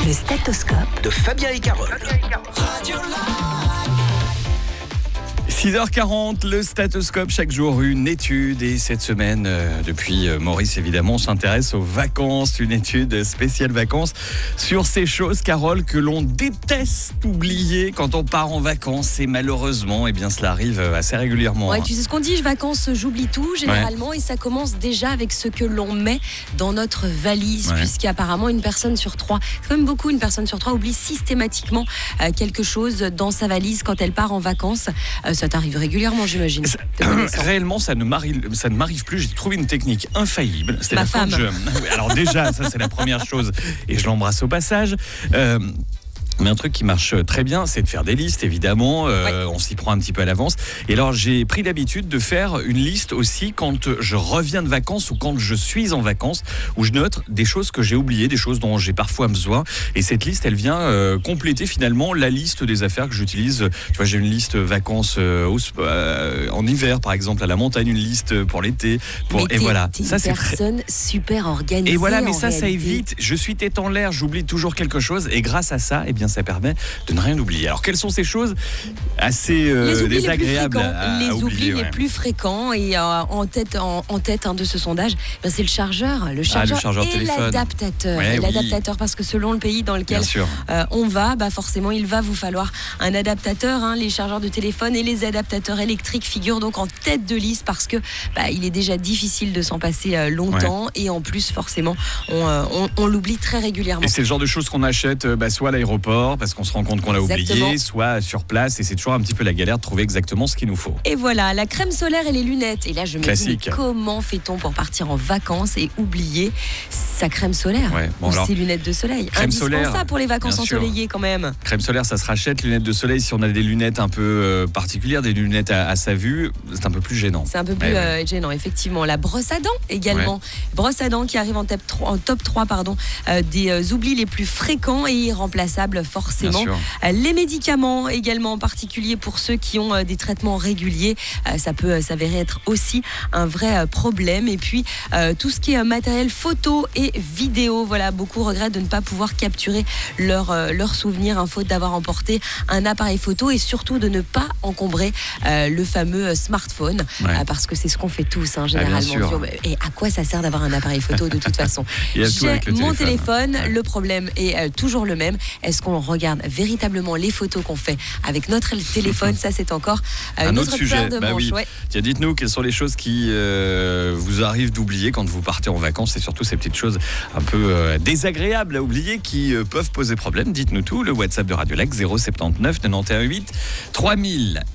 Le stéthoscope de Fabien et Carole. 6h40, le stéthoscope, chaque jour une étude. Et cette semaine, depuis Maurice évidemment, on s'intéresse aux vacances. Une étude spéciale vacances sur ces choses, Carole, que l'on déteste oublier quand on part en vacances. Et malheureusement, eh bien, cela arrive assez régulièrement. Ouais, tu sais ce qu'on dit, vacances, j'oublie tout généralement. Et ça commence déjà avec ce que l'on met dans notre valise. Puisqu'apparemment une personne sur trois, c'est quand même beaucoup, une personne sur trois oublie systématiquement quelque chose dans sa valise quand elle part en vacances. Ça t'arrive régulièrement, j'imagine. Réellement, ça ne m'arrive plus. J'ai trouvé une technique infaillible. C'était Ma femme. Alors déjà, ça c'est la première chose, et je l'embrasse au passage. Mais un truc qui marche très bien, c'est de faire des listes, évidemment. On s'y prend un petit peu à l'avance. Et alors, j'ai pris l'habitude de faire une liste aussi quand je reviens de vacances ou quand je suis en vacances, où je note des choses que j'ai oubliées, des choses dont j'ai parfois besoin. Et cette liste, elle vient compléter finalement la liste des affaires que j'utilise. Tu vois, j'ai une liste vacances en hiver, par exemple, à la montagne, une liste pour l'été. Et voilà. T'es une personne super organisée. Et voilà, mais ça réalité. évite. Je suis tête en l'air, j'oublie toujours quelque chose. Et grâce à ça, eh bien, ça permet de ne rien oublier. Alors, quelles sont ces choses assez désagréables à oublier, les plus fréquents et en tête de ce sondage, c'est le chargeur et téléphone. l'adaptateur. L'adaptateur, parce que selon le pays dans lequel on va, forcément, il va vous falloir un adaptateur. Les chargeurs de téléphone et les adaptateurs électriques figurent donc en tête de liste parce que il est déjà difficile de s'en passer longtemps et en plus, forcément, on l'oublie très régulièrement. Et c'est le genre de choses qu'on achète soit à l'aéroport parce qu'on se rend compte qu'on l'a oublié, soit sur place, et c'est toujours un petit peu la galère de trouver exactement ce qu'il nous faut. Et voilà, la crème solaire et les lunettes. Et là, je me dis, comment fait-on pour partir en vacances et oublier sa crème solaire ou ses lunettes de soleil? Crème solaire, ça pour les vacances ensoleillées quand même. Crème solaire, ça se rachète. Lunettes de soleil, si on a des lunettes un peu particulières, des lunettes à sa vue, c'est un peu plus gênant. C'est un peu plus gênant, effectivement. La brosse à dents également. Brosse à dents qui arrive en top 3 des oublis les plus fréquents et irremplaçables, forcément. Les médicaments également, en particulier pour ceux qui ont des traitements réguliers, ça peut s'avérer être aussi un vrai problème. Et puis tout ce qui est matériel photo et vidéo, voilà, beaucoup regrettent de ne pas pouvoir capturer leurs souvenirs, faute d'avoir emporté un appareil photo et surtout de ne pas encombrer le fameux smartphone, parce que c'est ce qu'on fait tous généralement. Et à quoi ça sert d'avoir un appareil photo de toute façon? J'ai mon téléphone, le problème est toujours le même. Est-ce qu'on regarde véritablement les photos qu'on fait avec notre téléphone? Ça, c'est encore un autre sujet. De manches. Tiens, dites-nous quelles sont les choses qui vous arrivent d'oublier quand vous partez en vacances, et surtout ces petites choses un peu désagréables à oublier qui peuvent poser problème. Dites-nous tout. Le WhatsApp de Radio Lac 079 91 8 3000.